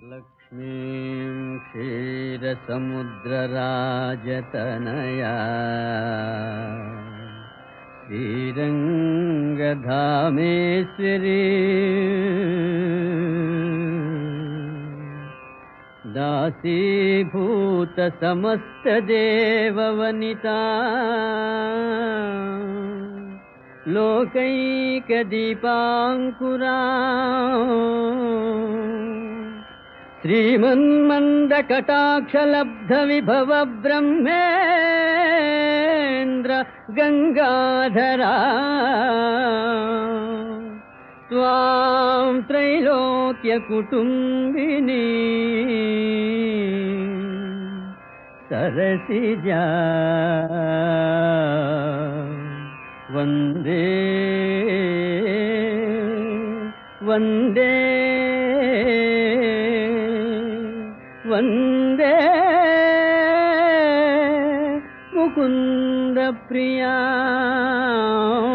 लक्ष्मीं क्षीरसमुद्रराजतनया श्रीरङ्गधामेश्वरी दासीभूतसमस्तदेववनिता लोकैकदीपाङ्कुरा श्रीमन्मन्दकटाक्षलब्धविभव ब्रह्मेन्द्र गंगाधरा त्वां त्रैलोक्यकुटुम्बिनी सरसिजा वन्दे वन्दे वन्दे मुकुन्द प्रिया।